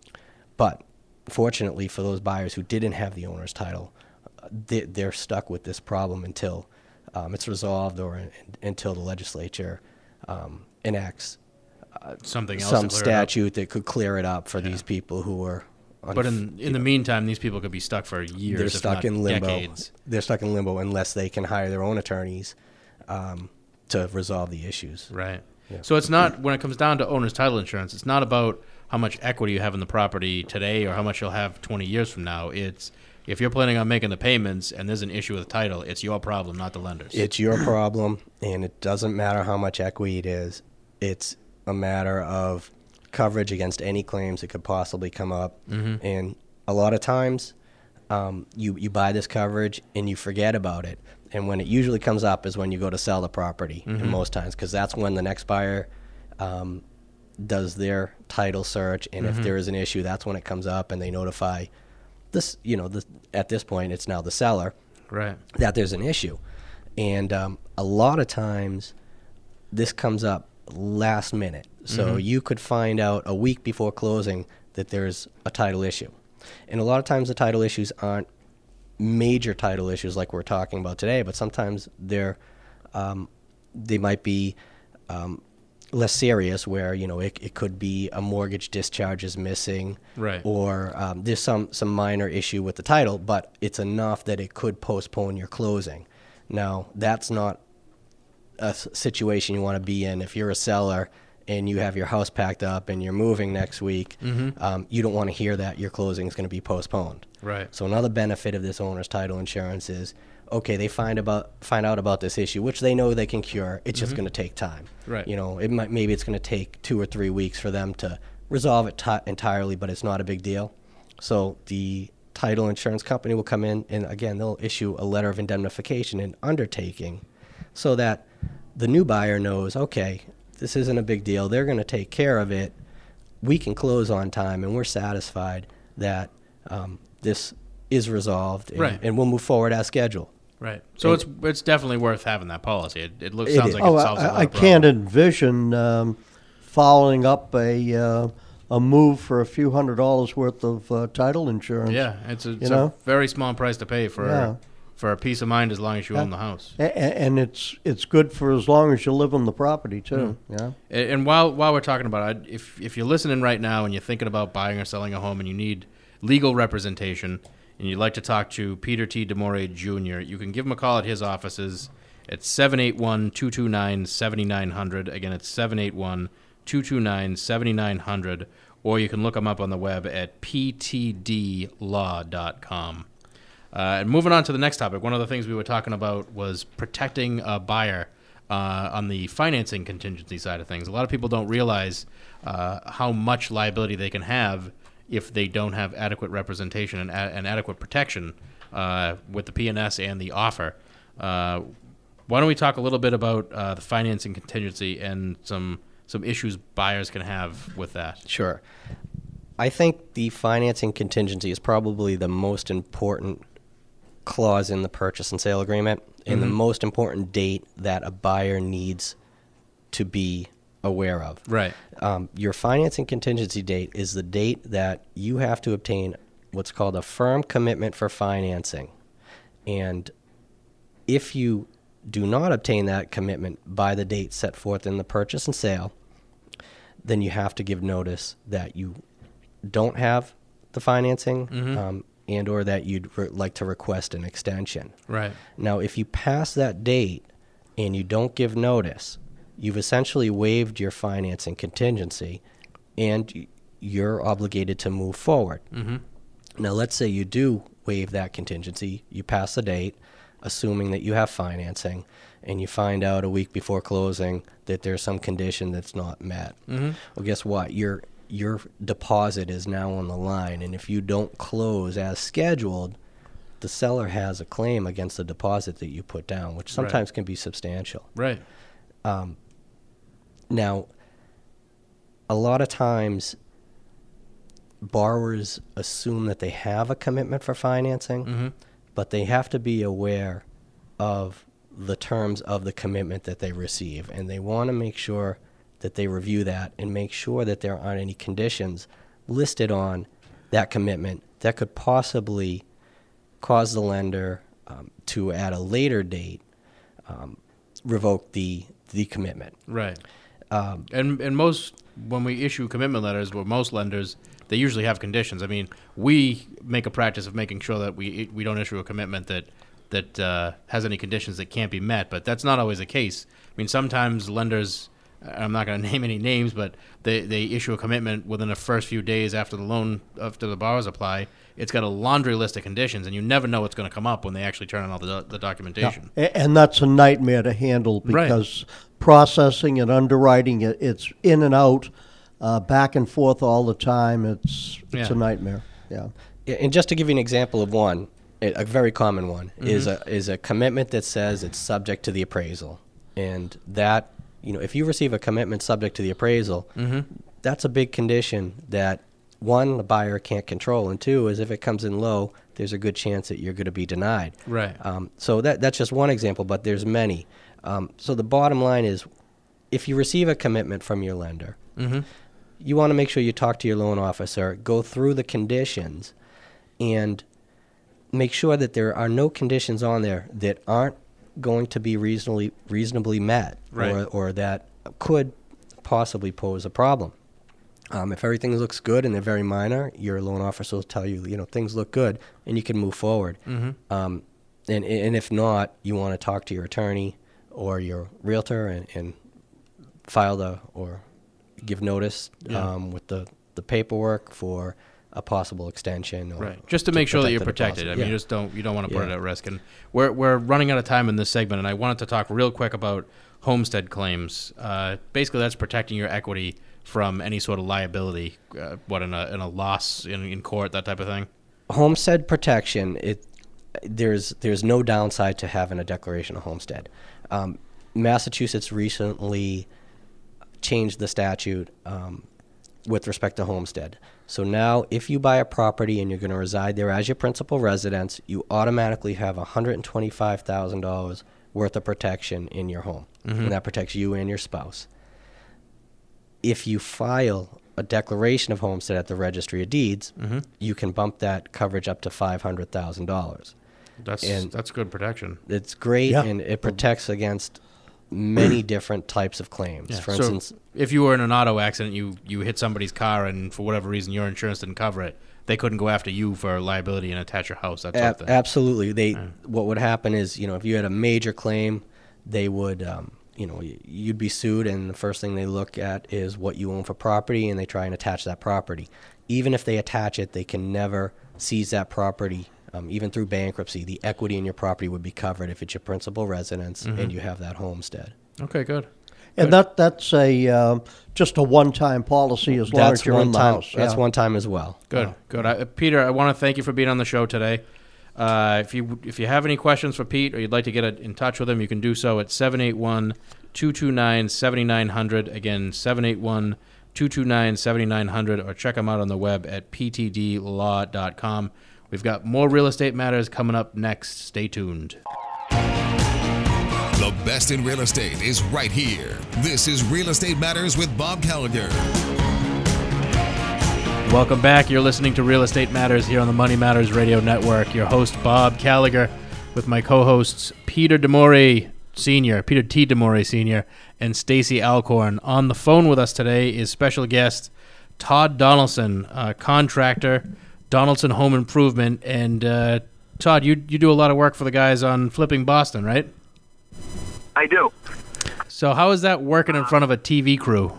G: but fortunately for those buyers who didn't have the owner's title, uh, they, they're stuck with this problem until um, it's resolved or in, until the legislature um, enacts uh,
B: Something else
G: some
B: to clear it up.
G: statute that could clear it up for
B: Yeah.
G: these people who were.
B: But in in the meantime, these people could be stuck for years,
G: they're
B: if
G: stuck
B: not
G: in limbo.
B: decades.
G: They're stuck in limbo unless they can hire their own attorneys um, to resolve the issues.
B: Right.
G: Yeah.
B: So it's not, when it comes down to owner's title insurance, it's not about how much equity you have in the property today or how much you'll have twenty years from now. It's if you're planning on making the payments and there's an issue with the title, it's your problem, not the lender's.
G: It's your problem, and it doesn't matter how much equity it is. It's a matter of coverage against any claims that could possibly come up.
B: Mm-hmm.
G: And a lot of times, um, you, you buy this coverage and you forget about it. And when it usually comes up is when you go to sell the property,
B: Mm-hmm.
G: in most times, because that's when the next buyer um, does their title search. And
B: Mm-hmm.
G: if there is an issue, that's when it comes up, and they notify this, you know, the, at this point, it's now the seller
B: Right.
G: that there's an issue. And um, a lot of times, this comes up last minute. So
B: Mm-hmm.
G: you could find out a week before closing that there's a title issue. And a lot of times the title issues aren't major title issues like we're talking about today, but sometimes they're um, they might be um, less serious, where you know it, it could be a mortgage discharge is missing,
B: Right.
G: or um, there's some some minor issue with the title, but it's enough that it could postpone your closing. Now that's not a s- situation you want to be in. If you're a seller and you have your house packed up and you're moving next week,
B: Mm-hmm.
G: um, you don't want to hear that your closing is going to be postponed.
B: Right.
G: So another benefit of this owner's title insurance is, okay, they find about find out about this issue, which they know they can cure. It's just going to take time.
B: Mm-hmm. Right.
G: You know, it might maybe it's going to take two or three weeks for them to resolve it ti entirely, but it's not a big deal. So the title insurance company will come in and again they'll issue a letter of indemnification and undertaking, so that the new buyer knows, okay, this isn't a big deal. They're going to take care of it. We can close on time, and we're satisfied that um, this is resolved, and,
B: Right.
G: and we'll move forward as scheduled.
B: Right. So
G: And-
B: it's it's definitely worth having that policy. It, it looks
G: It
B: sounds
G: is.
B: like
C: Oh,
B: it solves a lot
C: I, I
B: of
C: can't
B: problems.
C: envision um, following up a uh, a move for a few hundred dollars worth of uh, title insurance.
B: Yeah, it's a, it's
C: You know?
B: a very small price to pay for
C: Yeah.
B: for a peace of mind as long as you
C: Yeah.
B: own the house.
C: A- a- and it's it's good for as long as you live on the property too.
B: Hmm.
C: Yeah.
B: And, and while while we're talking about it, if if you're listening right now and you're thinking about buying or selling a home and you need legal representation and you'd like to talk to Peter T. DeMore Junior, you can give him a call at his offices at seven eight one, two two nine, seven nine zero zero. Again, it's seven eight one, two two nine, seven nine zero zero. Or you can look him up on the web at p t d law dot com. Uh, and moving on to the next topic, one of the things we were talking about was protecting a buyer uh, on the financing contingency side of things. A lot of people don't realize uh, how much liability they can have if they don't have adequate representation and, a- and adequate protection uh, with the P N S and the offer. Uh, why don't we talk a little bit about uh, the financing contingency and some some issues buyers can have with that?
G: Sure. I think the financing contingency is probably the most important clause in the purchase and sale agreement, and the most important date that a buyer needs to be aware of.
B: Right.
G: Um, your financing contingency date is the date that you have to obtain what's called a firm commitment for financing. And if you do not obtain that commitment by the date set forth in the purchase and sale, then you have to give notice that you don't have the the financing, um, and or that you'd re- like to request an extension.
B: Right.
G: Now, if you pass that date and you don't give notice, you've essentially waived your financing contingency, and y- you're obligated to move forward. Mm-hmm. Now, let's say you do waive that contingency, you pass the date, assuming that you have financing, and you find out a week before closing that there's some condition that's not met. Mm-hmm. Well, guess what? Your your deposit is now on the line, and if you don't close as scheduled, the seller has a claim against the deposit that you put down, which sometimes
B: Right.
G: can be substantial.
B: Right.
G: Now, a lot of times, borrowers assume that they have a commitment for financing,
B: Mm-hmm.
G: but they have to be aware of the terms of the commitment that they receive, and they want to make sure that they review that and make sure that there aren't any conditions listed on that commitment that could possibly cause the lender um, to, at a later date, um, revoke the the commitment.
B: Right. Um, and and most, when we issue commitment letters, well, most lenders, they usually have conditions. I mean, we make a practice of making sure that we we don't issue a commitment that that uh, has any conditions that can't be met, but that's not always the case. I mean, sometimes lenders, I'm not going to name any names, but they, they issue a commitment within the first few days after the loan, after the borrowers apply. It's got a laundry list of conditions, and you never know what's going to come up when they actually turn in all the, the documentation.
C: A- And that's a nightmare to handle
B: Right.
C: because processing and underwriting, it- it's in and out, uh, back and forth all the time. It's it's
B: Yeah.
C: a nightmare. Yeah.
G: Yeah, and just to give you an example of one, a a very common one is a is a commitment that says it's subject to the appraisal, and that, you know, if you receive a commitment subject to the appraisal, that's a big condition that, one, the buyer can't control, and two, is if it comes in low, there's a good chance that you're going to be denied.
B: Right.
G: Um, so that that's just one example, but there's many. Um, so the bottom line is, if you receive a commitment from your lender, you want to make sure you talk to your loan officer, go through the conditions, and make sure that there are no conditions on there that aren't going to be reasonably reasonably met,
B: Right.
G: or or that could possibly pose a problem. Um, if everything looks good and they're very minor, your loan officer will tell you, you know, things look good, and you can move forward. Um, and and if not, you want to talk to your attorney or your realtor and, and file the or give notice
B: Yeah.
G: um, with the, the paperwork for a possible extension. Or
B: Right, just to make sure that you're
G: protect the
B: protected. I
G: deposit.
B: mean,
G: Yeah.
B: you just don't you don't want to put
G: Yeah.
B: it at risk. And we're we're running out of time in this segment, and I wanted to talk real quick about homestead claims. Uh, basically, that's protecting your equity from any sort of liability. Uh, what in a in a loss in, in court, that type of thing.
G: Homestead protection, it there's there's no downside to having a declaration of homestead. Um, Massachusetts recently changed the statute um, with respect to homestead. So now, if you buy a property and you're going to reside there as your principal residence, you automatically have one hundred twenty-five thousand dollars worth of protection in your home, and that protects you and your spouse. If you file a declaration of homestead at the Registry of Deeds, you can bump that coverage up to five hundred thousand dollars.
B: That's
G: And-
B: that's good protection.
G: It's great,
C: Yeah.
G: and it protects against many different types of claims.
B: Yeah.
G: For
B: so
G: instance,
B: if you were in an auto accident, you you hit somebody's car, and for whatever reason your insurance didn't cover it, they couldn't go after you for liability and attach your house. That sort of
G: ab-
B: thing.
G: absolutely, they what would happen is, you know, if you had a major claim, they would, um, you know, y- you'd be sued, and the first thing they look at is what you own for property, and they try and attach that property. Even if they attach it, they can never seize that property. Um, even through bankruptcy, the equity in your property would be covered if it's your principal residence and you have that homestead.
B: Okay, good.
C: And that that's a um, just a one-time policy as long
G: That's
C: as you're
G: one
C: in the
G: time.
C: house.
G: That's
C: yeah.
G: one time as well.
B: Good, good. I, Peter, I want to thank you for being on the show today. Uh, if you if you have any questions for Pete or you'd like to get in touch with him, you can do so at seven eight one, two two nine, seven nine zero zero. Again, seven eight one, two two nine, seven nine zero zero, or check him out on the web at p t d law dot com. We've got more real estate matters coming up next. Stay tuned.
A: The best in real estate is right here. This is Real Estate Matters with Bob Gallagher.
B: Welcome back. You're listening to Real Estate Matters here on the Money Matters Radio Network. Your host, Bob Gallagher, with my co-hosts, Peter DeMore Senior, Peter T. DeMore Senior, and Stacy Alcorn. On the phone with us today is special guest Todd Donaldson, a contractor Donaldson Home Improvement. And uh, Todd, you you do a lot of work for the guys on Flipping Boston, right?
H: I do.
B: So how is that working in front of a T V crew?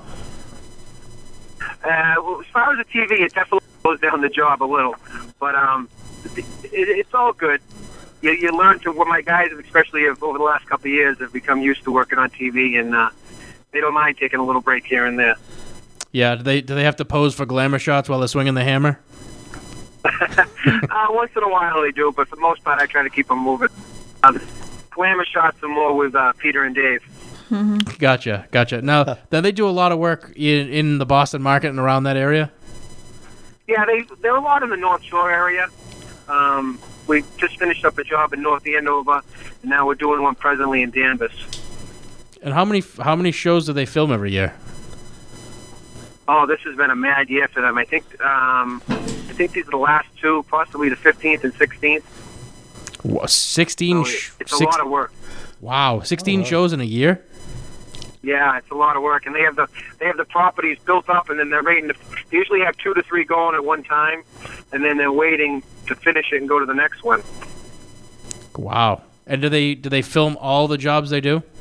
H: Uh, well, as far as the T V, it definitely slows down the job a little. But um, it, it's all good. You, you learn to, well, my guys, especially over the last couple of years, have become used to working on T V, and uh, they don't mind taking a little break here and there.
B: Yeah, do they do they have to pose for glamour shots while they're swinging the hammer?
H: uh, once in a while they do, but for the most part, I try to keep them moving. Uh, the glamour shots are more with uh, Peter and Dave.
B: Mm-hmm. Gotcha, gotcha. Now, then they do a lot of work in, in the Boston market and around that area?
H: Yeah, they they're a lot in the North Shore area. Um, we just finished up a job in North Andover, and now we're doing one presently in Danvers.
B: And how many how many shows do they film every year?
H: Oh, this has been a mad year for them. I think um, I think these are the last two, possibly the fifteenth and sixteenth.
B: What, sixteen?
H: So
B: sh-
H: it's a
B: six-
H: lot of work.
B: Wow, sixteen oh, wow. shows in a year?
H: Yeah, it's a lot of work, and they have the they have the properties built up, and then they're waiting to. They usually have two to three going at one time, and then they're waiting to finish it and go to the next one.
B: Wow! And do they do they film all the jobs they do?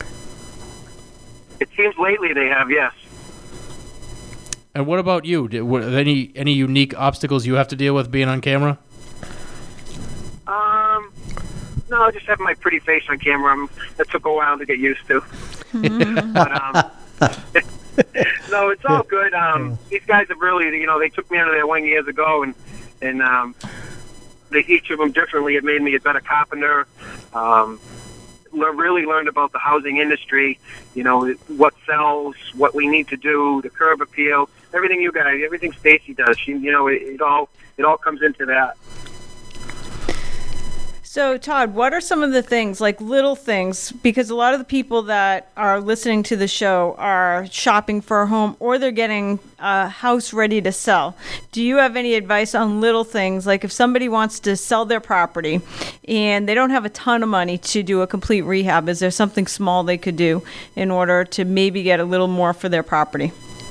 H: It seems lately they have, yes.
B: And what about you? Did, what, any any unique obstacles you have to deal with being on camera?
H: Um, no, just having my pretty face on camera. Um, that took a while to get used to. but um, no, it's all good. Um, these guys have really, you know, they took me under their wing years ago, and and um, they each of them differently. It made me a better carpenter. Um, le- really learned about the housing industry. You know, what sells, what we need to do, the curb appeal, everything you guys, everything Stacy does. She, you know, it, it all it all comes into that.
I: So, Todd, what are some of the things, like little things, because a lot of the people that are listening to the show are shopping for a home or they're getting a house ready to sell. Do you have any advice on little things, like if somebody wants to sell their property and they don't have a ton of money to do a complete rehab, is there something small they could do in order to maybe get a little more for their property?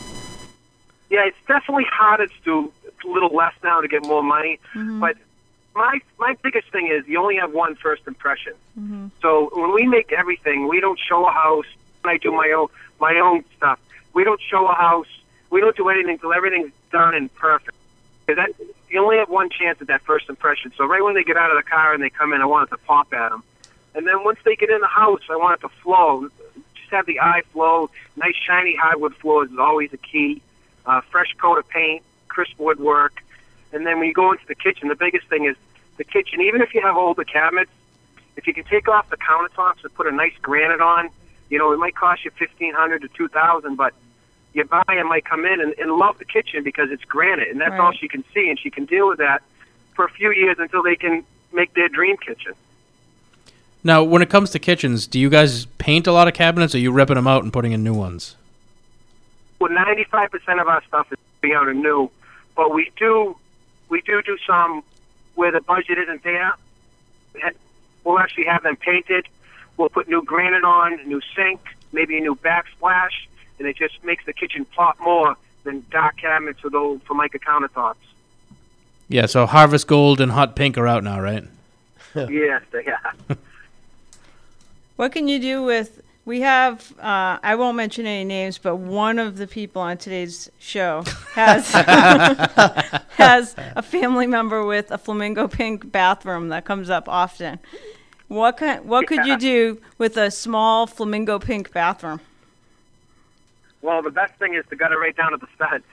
H: Yeah, it's definitely harder to do a little less now to get more money, mm-hmm. but My my biggest thing is you only have one first impression. Mm-hmm. So when we make everything, we don't show a house. When I do my own my own stuff, we don't show a house. We don't do anything until everything's done and perfect. Because that you only have one chance at that first impression. So right when they get out of the car and they come in, I want it to pop at them. And then once they get in the house, I want it to flow. Just have the eye flow. Nice shiny hardwood floors is always a key. Uh, fresh coat of paint, crisp woodwork. And then when you go into the kitchen, the biggest thing is the kitchen. Even if you have older cabinets, if you can take off the countertops and put a nice granite on, you know, it might cost you fifteen hundred to two thousand, but your buyer might come in and, and love the kitchen because it's granite, and that's right. all she can see, and she can deal with that for a few years until they can make their dream kitchen.
B: Now, when it comes to kitchens, do you guys paint a lot of cabinets, or are you ripping them out and putting in new ones?
H: Well, ninety-five percent of our stuff is ripping out and new, but we do we do do some where the budget isn't there. We'll actually have them painted. We'll put new granite on, a new sink, maybe a new backsplash, and it just makes the kitchen pop more than dark cabinets with old Formica countertops.
B: Yeah, so Harvest Gold and Hot Pink are out now, right?
H: Yes, they are.
I: What can you do with... We have, uh, I won't mention any names, but one of the people on today's show has has a family member with a flamingo pink bathroom that comes up often. What kind, What could
H: yeah.
I: you do with a small flamingo pink bathroom?
H: Well, the best thing is to gut it right down to the studs.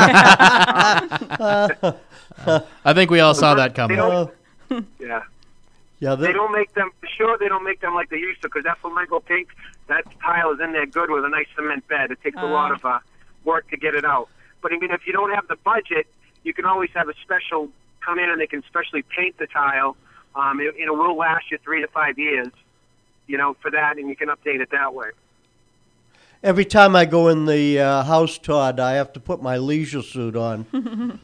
B: I think we all saw that coming.
H: Yeah.
C: Yeah,
H: they don't make them, for sure they don't make them like they used to, because that flamingo pink, that tile is in there good with a nice cement bed. It takes uh. a lot of uh, work to get it out. But even if you don't have the budget, you can always have a special come in and they can specially paint the tile. Um, it, it will last you three to five years, you know, for that, and you can update it that way.
C: Every time I go in the uh, house, Todd, I have to put my leisure suit on.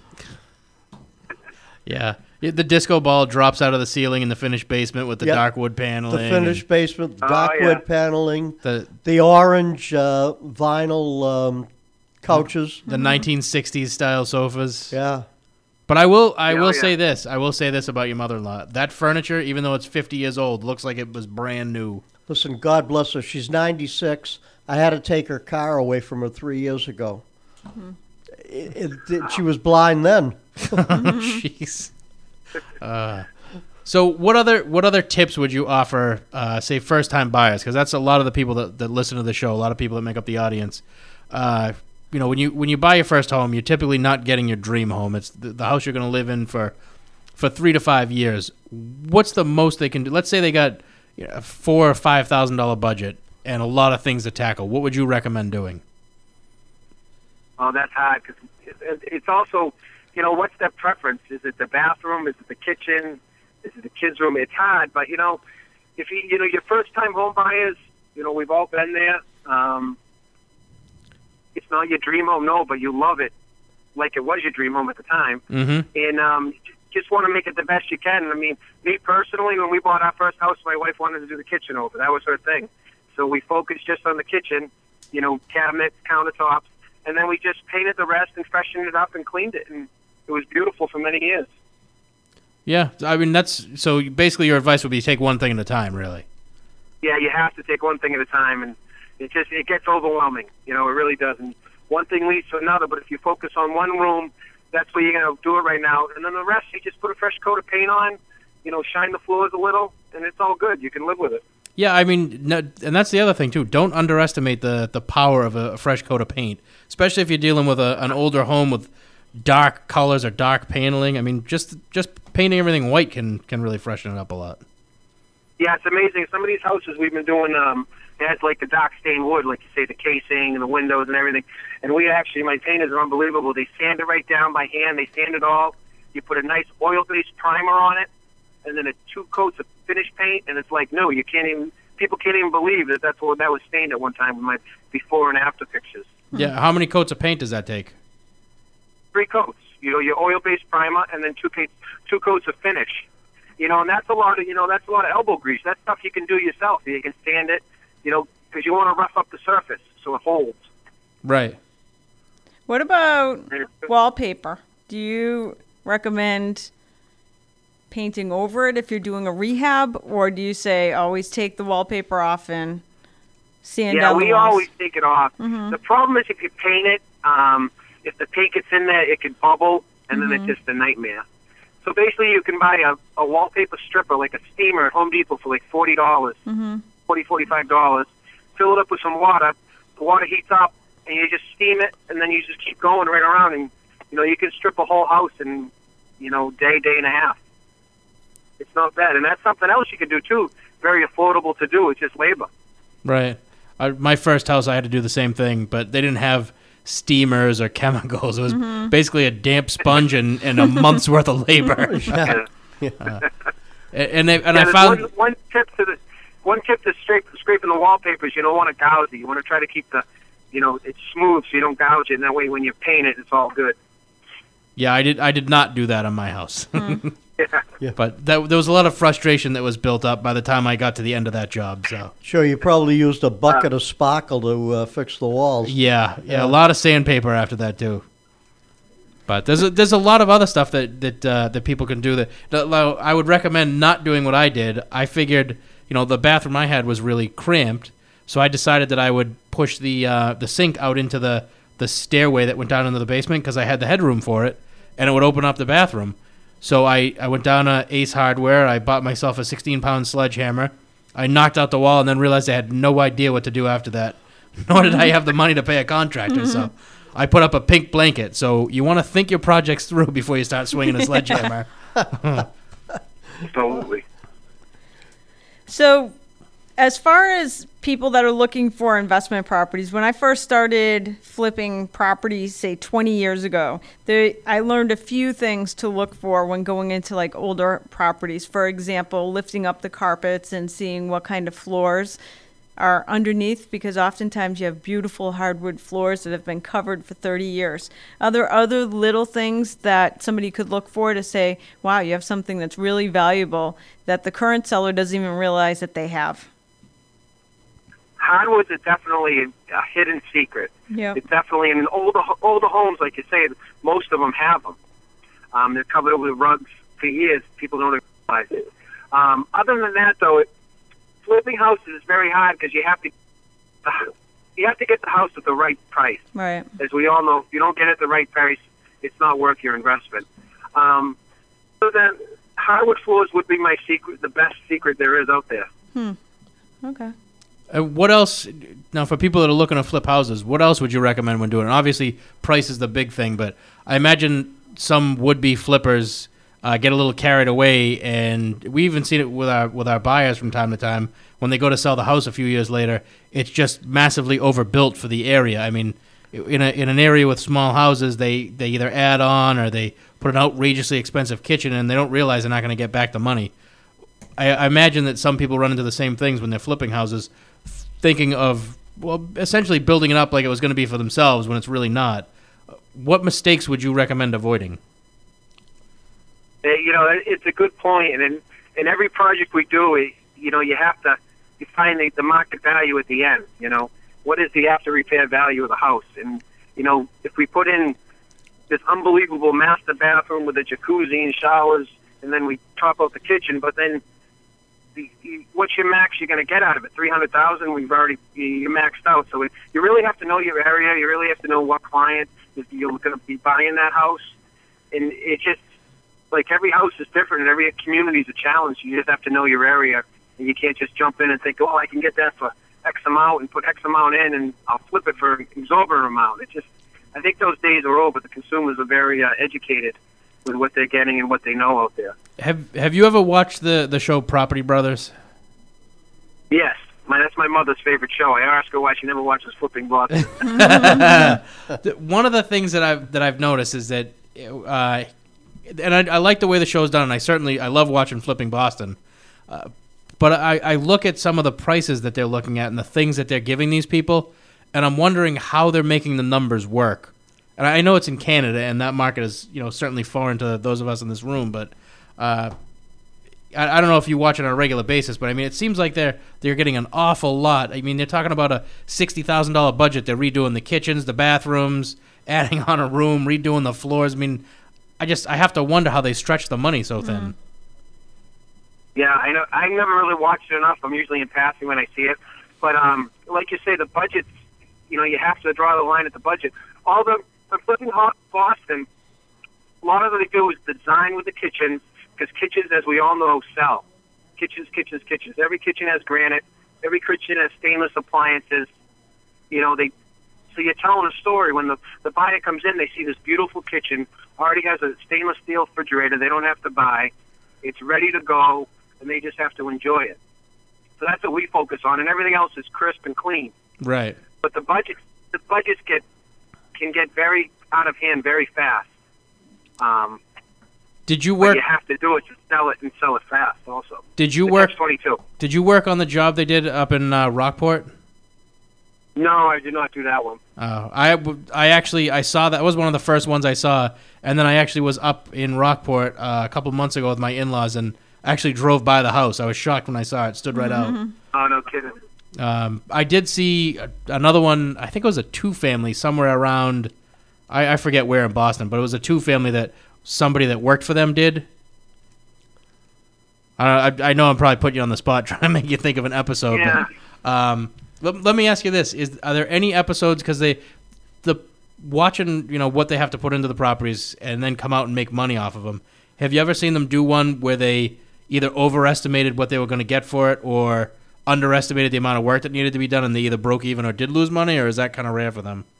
B: Yeah. The disco ball drops out of the ceiling in the finished basement with the
C: yep.
B: dark wood paneling.
C: The finished basement, the dark
H: oh,
C: wood
H: yeah.
C: paneling,
B: the
C: the orange uh, vinyl um, couches.
B: The nineteen sixties style sofas.
C: Yeah.
B: But I will I
H: Yeah,
B: will
H: yeah.
B: say this. I will say this about your mother-in-law. That furniture, even though it's fifty years old, looks like it was brand new.
C: Listen, God bless her. She's ninety-six. I had to take her car away from her three years ago. It, it, it- she was blind then.
B: Jeez. Uh, so what other what other tips would you offer, uh, say, first-time buyers? Because that's a lot of the people that, that listen to the show, a lot of people that make up the audience. Uh, you know, when you when you buy your first home, you're typically not getting your dream home. It's the, the house you're going to live in for for three to five years. What's the most they can do? Let's say they got you know, a four or five thousand dollar budget and a lot of things to tackle. What would you recommend doing?
H: Oh, that's hard because it's also, you know, what's their preference? Is it the bathroom? Is it the kitchen? Is it the kids' room? It's hard, but you know, if you you know your first-time home buyers, you know, we've all been there. Um, it's not your dream home, no, but you love it like it was your dream home at the time,
B: Mm-hmm.
H: and um, j- just want to make it the best you can. I mean, me personally, when we bought our first house, my wife wanted to do the kitchen over. That was her thing, so we focused just on the kitchen, you know, cabinets, countertops, and then we just painted the rest and freshened it up and cleaned it, and it was beautiful for many years.
B: Yeah, I mean that's so. Basically, your advice would be take one thing at a time, really.
H: Yeah, you have to take one thing at a time, and it just it gets overwhelming. You know, it really does. And one thing leads to another. But if you focus on one room, that's where you're gonna do it right now. And then the rest, you just put a fresh coat of paint on. You know, shine the floors a little, and it's all good. You can live with it.
B: Yeah, I mean, no, and that's the other thing too. Don't underestimate the the power of a, a fresh coat of paint, especially if you're dealing with a, an older home with dark colors or dark paneling. I mean, just just painting everything white can can really freshen it up a lot.
H: Yeah, it's amazing. Some of these houses we've been doing, um, it has like the dark stained wood, like you say, the casing and the windows and everything. And we actually, my painters are unbelievable. They sand it right down by hand. They sand it all. You put a nice oil-based primer on it, and then a two coats of finished paint, and it's like, no, you can't even. People can't even believe that that's what that was stained at one time with my before and after pictures.
B: Yeah, how many coats of paint does that take?
H: Three coats. You know, your oil-based primer, and then two coats, two coats of finish. You know, and that's a lot of, you know, that's a lot of elbow grease. That's stuff you can do yourself. You can sand it, you know, because you want to rough up the surface so it holds.
B: Right.
I: What about wallpaper? Do you recommend painting over it if you're doing a rehab, or do you say always take the wallpaper off and sand
H: Yeah,
I: down the
H: we
I: walls?
H: always take it off. The problem is if you paint it, um, if the paint gets in there, it could bubble, and then it's just a nightmare. So basically, you can buy a, a wallpaper stripper, like a steamer at Home Depot for like forty dollars,
I: Mm-hmm.
H: forty, forty-five dollars. Fill it up with some water. The water heats up, and you just steam it, and then you just keep going right around, and you know you can strip a whole house in, you know, day, day and a half. It's not bad, and that's something else you can do too. Very affordable to do. It's just labor.
B: Right. I, my first house, I had to do the same thing, but they didn't have steamers or chemicals. It was basically a damp sponge and, and a month's worth of labor.
H: Yeah.
B: Uh, and they, and
H: Yeah,
B: I
H: there's
B: found
H: one, one tip to the one tip to scrape, scraping the wallpaper is you don't want to gouge it. You want to try to keep the, you know, it's smooth so you don't gouge it. And that way, when you paint it, it's all good.
B: yeah, I did I did not do that on my house.
H: Yeah.
B: But that, there was a lot of frustration that was built up by the time I got to the end of that job. So
C: Sure, you probably used a bucket of sparkle to uh, fix the walls.
B: yeah, yeah, a lot of sandpaper after that too. But there's a, there's a lot of other stuff that that uh, that people can do. That, that like, I would recommend not doing what I did. I figured, you know, the bathroom I had was really cramped, so I decided that I would push the uh, the sink out into the the stairway that went down into the basement because I had the headroom for it, and it would open up the bathroom. So I, I went down to Ace Hardware. I bought myself a sixteen pound sledgehammer. I knocked out the wall and then realized I had no idea what to do after that. Nor did I have the money to pay a contractor. So I put up a pink blanket. So you want to think your projects through before you start swinging a sledgehammer.
H: Absolutely.
I: So, as far as people that are looking for investment properties, when I first started flipping properties, say twenty years ago, there, I learned a few things to look for when going into like older properties. For example, lifting up the carpets and seeing what kind of floors are underneath, because oftentimes you have beautiful hardwood floors that have been covered for thirty years. Are there other little things that somebody could look for to say, wow, you have something that's really valuable that the current seller doesn't even realize that they have?
H: Hardwoods are definitely a hidden secret.
I: Yeah.
H: It's definitely in older older homes, like you say, most of them have them. Um, they're covered over the rugs for years. People don't realize it. Um, other than that, though, it, flipping houses is very hard because you have to you have to get the house at the right price.
I: Right.
H: As we all know, if you don't get it at the right price, it's not worth your investment. Um, so then, hardwood floors would be my secret, the best secret there is out there.
I: Hmm. Okay.
B: Uh, what else, now for people that are looking to flip houses, what else would you recommend when doing it? Obviously, price is the big thing, but I imagine some would-be flippers uh, get a little carried away, and we even seen it with our with our buyers from time to time. When they go to sell the house a few years later, it's just massively overbuilt for the area. I mean, in a in an area with small houses, they, they either add on or they put an outrageously expensive kitchen in, and they don't realize they're not going to get back the money. I, I imagine that some people run into the same things when they're flipping houses, thinking of, well, essentially building it up like it was going to be for themselves when it's really not. What mistakes would you recommend avoiding?
H: Uh, you know, it's a good point, and in, in every project we do, we, you know, you have to you find the, the market value at the end. You know, what is the after repair value of the house? And you know, if we put in this unbelievable master bathroom with a jacuzzi and showers, and then we top out the kitchen, but then the, the, what's your max you're going to get out of it? Three hundred thousand. We've already you're maxed out. So it, you really have to know your area. You really have to know what client is you're going to be buying that house, and it just like every house is different, and every community is a challenge. You just have to know your area, and you can't just jump in and think, oh, I can get that for X amount and put X amount in, and I'll flip it for an exorbitant amount. It just, I think those days are over. The consumers are very uh, educated with what they're getting and what they know out there.
B: Have Have you ever watched the, the show Property Brothers?
H: Yes. My, that's my mother's favorite show. I asked her why she never watches Flipping Boston.
B: One of the things that I've that I've noticed is that, uh, and I, I like the way the show's done, and I certainly I love watching Flipping Boston. Uh, but I, I look at some of the prices that they're looking at and the things that they're giving these people, and I'm wondering how they're making the numbers work. And I know it's in Canada, and that market is, you know, certainly foreign to those of us in this room. But uh, I, I don't know if you watch it on a regular basis, but I mean, it seems like they're they're getting an awful lot. I mean, they're talking about a sixty thousand dollar budget. They're redoing the kitchens, the bathrooms, adding on a room, redoing the floors. I mean, I just I have to wonder how they stretch the money so thin.
I: Mm-hmm.
H: Yeah, I know. I never really watched it enough. I'm usually in passing when I see it. But um, like you say, the budgets, you know, you have to draw the line at the budget. All the, the Flipping Boston, a lot of what they do is design with the kitchens, because kitchens, as we all know, sell. Kitchens, kitchens, kitchens. Every kitchen has granite. Every kitchen has stainless appliances. You know, they. So you're telling a story. When the, the buyer comes in, they see this beautiful kitchen, already has a stainless steel refrigerator they don't have to buy. It's ready to go, and they just have to enjoy it. So that's what we focus on, and everything else is crisp and clean.
B: Right.
H: But the budgets, the budgets get can get very out of hand very fast. Um,
B: Did you
H: what
B: work?
H: you have to do is to sell it and sell it fast. Also.
B: Did you
H: The
B: work?
H: catch twenty-two.
B: Did you work on the job they did up in uh, Rockport?
H: No, I did not do that one.
B: Uh, I, I actually I saw that. It was one of the first ones I saw, and then I actually was up in Rockport uh, a couple months ago with my in-laws, and actually drove by the house. I was shocked when I saw it. Stood right
I: Mm-hmm.
H: Oh, no kidding.
B: out. Um, I did see another one. I think it was a two-family somewhere around. I, I forget where in Boston, but it was a two-family that somebody that worked for them did. I, I, I know I'm probably putting you on the spot trying to make you think of an episode.
H: Yeah.
B: But, um, let, let me ask you this: Is are there any episodes because they the watching you know what they have to put into the properties and then come out and make money off of them? Have you ever seen them do one where they either overestimated what they were going to get for it or underestimated the amount of work that needed to be done and they either broke even or did lose money, or is that kind of rare for them?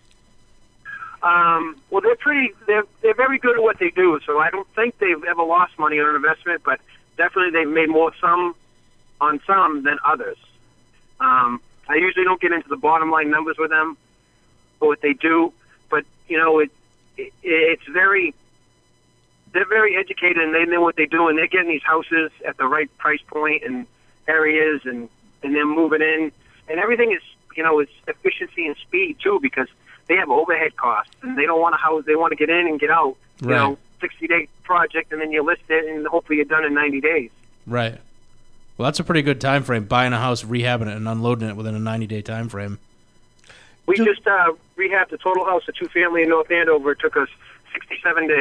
H: Um, well, they're pretty. They're they're very good at what they do. So I don't think they've ever lost money on an investment, but definitely they've made more some on some than others. Um, I usually don't get into the bottom line numbers with them for what they do, but you know it, it it's very. They're very educated and they know what they do, and they're getting these houses at the right price point and areas, and and they're moving in, and everything is you know it's efficiency and speed too, because they have overhead costs and they don't want a house. They want to get in and get out. You
B: Right.
H: know, sixty day project, and then you list it, and hopefully you're done in ninety days.
B: Right. Well, that's a pretty good time frame. Buying a house, rehabbing it, and unloading it within a ninety day time frame.
H: We just uh, rehabbed a total house, a two family in North Andover. It took us sixty-seven days.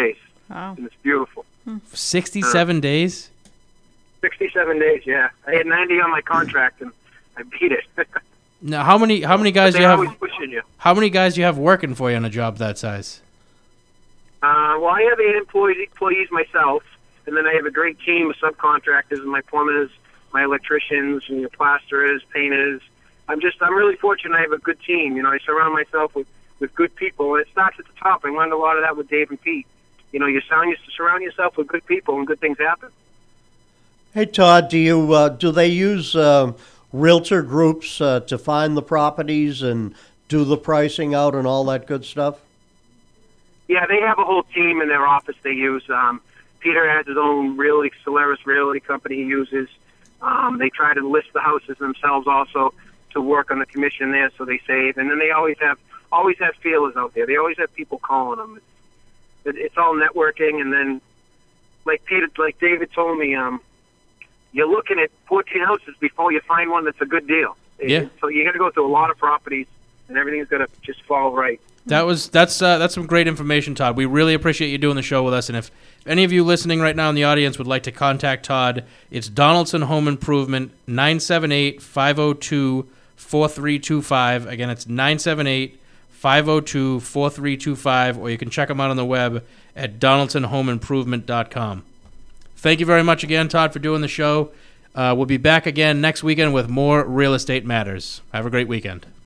I: Wow.
H: And it's beautiful.
B: sixty-seven uh, days?
H: sixty-seven days, yeah. I had ninety on my contract, and I beat it.
B: Now, how many how many guys do you have?
H: Always pushing you.
B: How many guys do you have working for you on a job that size?
H: Uh, well, I have eight employees, employees myself, and then I have a great team of subcontractors, and my plumbers, my electricians, and your plasterers, painters. I'm just I'm really fortunate. I have a good team. You know, I surround myself with, with good people, and it starts at the top. I learned a lot of that with Dave and Pete. You know, you sound to surround yourself with good people, and good things happen.
C: Hey, Todd, do you uh, do they use um, realtor groups uh, to find the properties and do the pricing out and all that good stuff?
H: Yeah, they have a whole team in their office they use. Um, Peter has his own realty, Solaris Realty company he uses. Um, they try to list the houses themselves also to work on the commission there, so they save. And then they always have always have feelers out there. They always have people calling them. It's, it's all networking, and then like Peter, like David told me, um, you're looking at fourteen houses before you find one that's a good deal.
B: Yeah.
H: So you got to go through a lot of properties, and everything's got to just fall right.
B: That was that's uh, that's some great information, Todd. We really appreciate you doing the show with us. And if any of you listening right now in the audience would like to contact Todd, it's Donaldson Home Improvement, nine seven eight, five oh two, four three two five. Again, it's nine seven eight, five oh two, four three two five, or you can check them out on the web at donaldson home improvement dot com. Thank you very much again, Todd, for doing the show. Uh, we'll be back again next weekend with more Real Estate Matters. Have a great weekend.